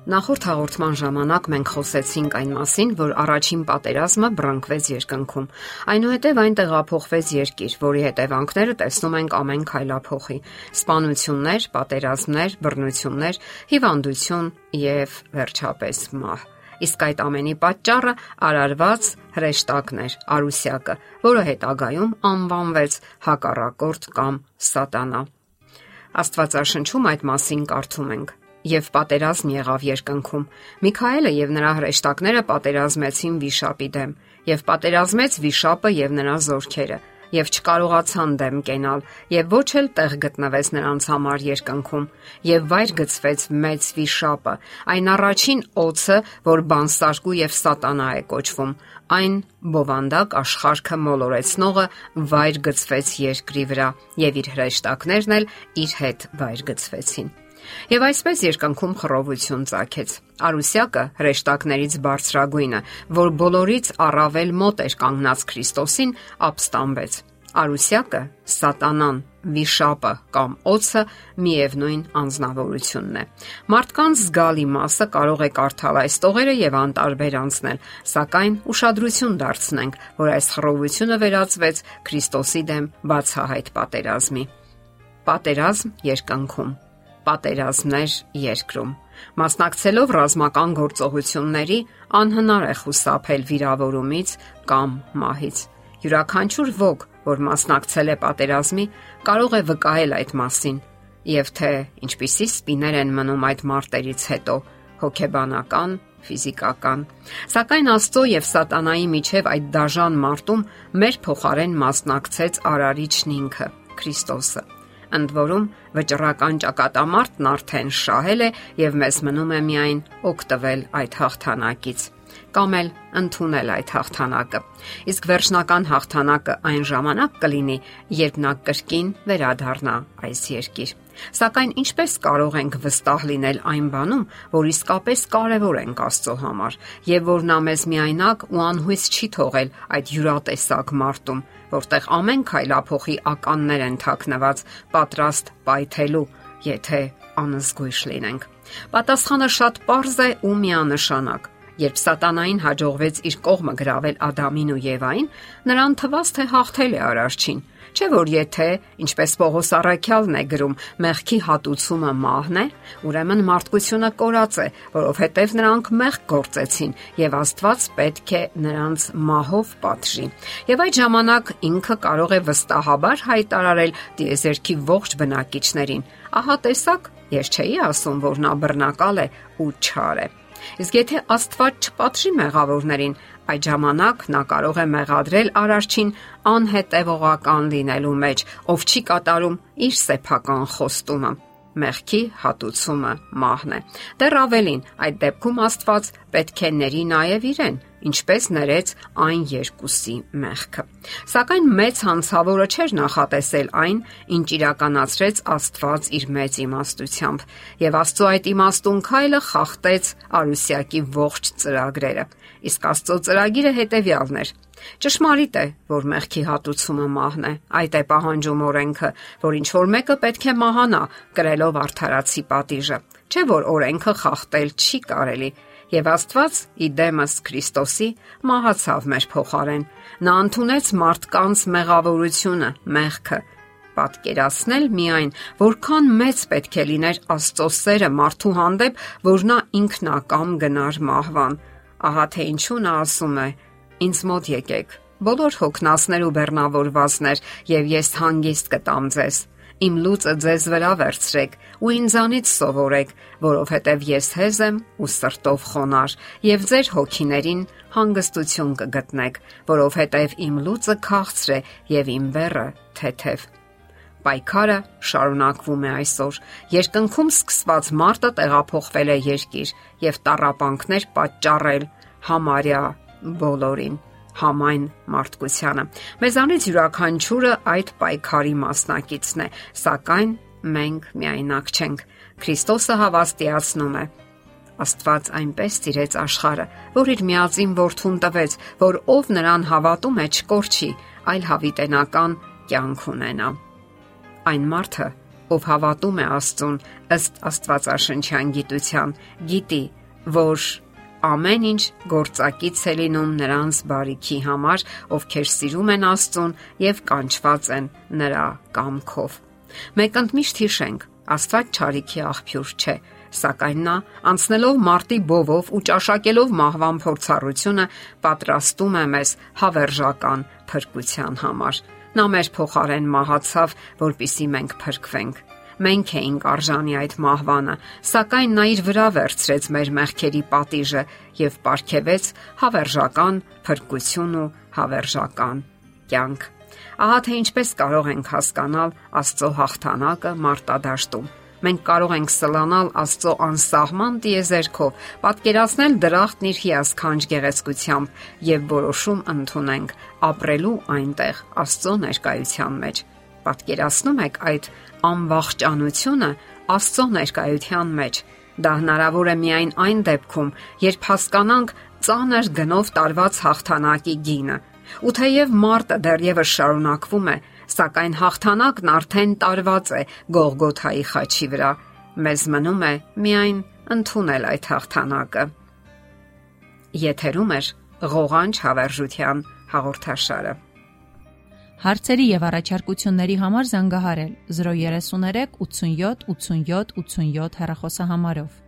Նախորդ հաղորդման ժամանակ մենք խոսեցինք այն մասին, որ առաջին պատերազմը բռնկվեց երկնքում։ Այնուհետև այն տեղափոխվեց երկիր, որի հետևանքները տեսնում ենք ամեն քայլափոխի՝ սպանություններ, պատերազմներ, բռնություններ, հիվանդություն եւ վերջապես մահ։ Իսկ այդ ամենի պատճառը արարված հրեշտակներ, արուսյակը, որը հետագայում անվանվեց հակառակորդ կամ սատանա։ Աստվածաշնչում այդ մասին կարդում ենք. Եվ պատերազմ եղավ երկնքում։ Միքայելը եւ նրա հրեշտակները պատերազմեցին վիշապի դեմ, եւ պատերազմեց վիշապը եւ նրա զորքերը, եւ չկարողացան դեմ կենալ, եւ ոչ էլ տեղ գտնվեց նրանց համար երկնքում, եւ վայր գցվեց մեծ վիշապը, այն առաջին օձը, որ բանսարկու եւ սատանա է կոչվում, այն բովանդակ աշխարհքը մոլորեցնողը վայր գցվեց երկրի վրա, եւ իր հրեշտակներն էլ իր հետ վայր գցվեցին։ Եվ այսպես երկնքում խռովություն ծագեց։ Արուսյակը հրեշտակներից բարձրագույնը, որ բոլորից առավել մոտ էր կանգնած Քրիստոսին, ապստամբեց։ Արուսյակը, սատանան, վիշապը կամ օձը միևնույն անձնավորությունն է։ Մարդկանց զգալի մասը կարող է կարդալ այս տողերը եւ անտարբեր անցնել, սակայն ուշադրություն դարձնենք, որ այս խռովությունը վերածվեց Քրիստոսի դեմ բացահայտ պատերազմի։ Պատերազմ երկնքում, պատերազմներ երկրում։ Մասնակցելով ռազմական գործողությունների անհնար է խուսափել վիրավորումից կամ մահից։ Յուրաքանչյուր ոք, որ մասնակցել է պատերազմի, կարող է վկայել այդ մասին, եւ թե ինչպիսի սպիներ են մնում այդ մարտերից հետո՝ հոգեբանական, ֆիզիկական։ Սակայն Աստծո եւ սատանայի միջև այդ դաժան մարտում մեր փոխարեն մասնակցեց Արարիչն ինքը՝ Քրիստոսը։ Ընդ որում վճռական ճակատամարտն արդեն շահել է եւ մեզ մնում է միայն օգտվել այդ հաղթանակից կամ էլ ընդունել այդ հաղթանակը։ Իսկ վերջնական հաղթանակը այն ժամանակ կլինի, երբ նա կրկին վերադառնա այս երկիր։ Սակայն ինչպես կարող ենք վստահ լինել այն բանում, որ իսկապես կարևոր ենք Աստծո համար եւ որ նա մեզ միայնակ ու անհույս չի թողել այդ յուրատեսակ մարտում, որտեղ ամեն քայլափոխի ականներ են թաքնված, պատրաստ պայթելու, եթե անզգույշ լինենք։ Պատասխանը շատ պարզ է ու միանշանակ։ Երբ սատանային հաջողվեց իր կողմը գրավել Ադամին ու Եվային, նրան թվաց, թե հաղթել է Արարչին։ Չէ՞ որ եթե, ինչպես Պողոս առաքյալն է գրում, մեղքի հատուցումը մահն է, ուրեմն մարդկությունը կորած է, որովհետև նրանք մեղք գործեցին եւ Աստված պետք է նրանց մահով պատժի։ Եվ այդ ժամանակ ինքը կարող է վստահաբար հայտարարել տիեզերքի ողջ բնակիչներին. ահա տեսակ, ես չէի ասում, որ նա բռնակալ է ու չար է։ Իսկ եթե Աստված չպատժի մեղավորներին, այդ ժամանակ նա կարող է մեղադրել Արարչին անհետևողական լինելու մեջ, ով չի կատարում իր սեփական խոստումը։ Մեղքի հատուցումը մահն է։ Դեռ ավելին, այդ դեպքում Աստված պետք է ների նաև իրեն, ինչպես ներեց այն երկուսի մեղքը։ Սակայն մեծ հանցավորը չէր նախատեսել այն, ինչ իրականացրեց Աստված իր մեծ իմաստությամբ, եւ Աստծո այդ իմաստուն քայլը խախտեց Արուսյակի ողջ ծրագրերը։ Իսկ Աստծո ծրագիրը հետևյալն էր. ճշմարիտ է, որ մեղքի հատուցումը մահն է, այդ է պահանջում օրենքը, որ ինչ որ մեկը պետք է մահանա, կրելով արդարացի պատիժը, չէ որ օրենքը խախտել չի կարելի։ Եվ Աստված իդեմս Քրիստոսի մահացավ մեր փոխարեն։ Նա ընդունեց մարդկանց մեղավորությունը, մեղքը։ Պատկերացնել միայն, որքան մեծ պետք է լիներ Աստծո սերը մարդու հանդեպ, որ նա ինքնակամ գնար մահվան։ Ահա թե ինչու նա ասում է. Ինձ մոտ եկեք, բոլոր հոգնածներ ու բեռնավորվածներ, եւ ես հանգիստ կտամ ձեզ։ Իմ լուծը ձեզ վրա վերցրեք ու ինձանից սովորեք, որովհետև ես հեզ եմ ու սրտով խոնար, եւ ձեր հոգիներին հանգստություն կգտնեք, որովհետև իմ լուծը քաղցր է եւ իմ բեռը թեթև։ Պայքարը շարունակվում է այսօր։ Երկնքում սկսված մարտը տեղափոխվել է երկիր եւ տառապանքներ պատճառել համարյա բոլորին, համայն մարդկությանը։ Մեզանից յուրաքանչյուրը այդ պայքարի մասնակիցն է, սակայն մենք միայնակ չենք։ Քրիստոսը հավաստիացնում է. Աստված այնպես սիրեց աշխարհը, որ իր միածին որդուն տվեց, որ ով նրան հավատում է չկորչի, այլ հավիտենական կյանք ունենա։ Այն մարդը, ով հավատում է Աստծուն ըստ Աստվածաշնչյան գիտության, գիտի, որ ամեն ինչ գործակից է լինում նրանց բարիքի համար, ովքեր սիրում են Աստծուն եւ կանչված են նրա կամքով։ Մեկ ընդմիշտ հիշենք, Աստված չարիքի աղբյուր չէ, սակայն նա, անցնելով մարտի բովով ու ճաշակելով մահվան փորձառությունը, պատրաստում է մեզ հավերժական փրկության համար։ Նա մեր փոխարեն մահացավ, որպեսզի մենք փրկվենք։ Մենք էինք արժանի այդ մահվանը, սակայն նա իր վրա վերցրեց մեր մեղքերի պատիժը եւ պարգևեց հավերժական փրկություն ու հավերժական կյանք։ Ահա թե ինչպես կարող ենք հասկանալ Աստծո հաղթանակը մարտադաշտում։ Մենք կարող ենք սլանալ Աստծո անսահման տիեզերքով, պատկերացնել դրախտն իր հիասքանչ գեղեցկությամբ եւ որոշում ընդունենք ապրելու այնտեղ Աստծո ներկայության մեջ։ Պատկերացնում եք այդ անվախճանությունը Աստծո ներկայության մեջ։ Դա հնարավոր է միայն այն դեպքում, երբ հասկանանք ծանր գնով տարված հաղթանակի գինը։ Ու թեև մարտը դեռևս շարունակվում է, սակայն հաղթանակն արդեն տարված է Գողգոթայի խաչի վրա։ Մեզ մնում է միայն ընդունել այդ հաղթանակը։ Եթերում է ղողանջ հավերժության հաղորդաշարը։ Հարցերի եւ առաջարկությունների համար զանգահարել 033 87 87 87 հեռախոսահամարով։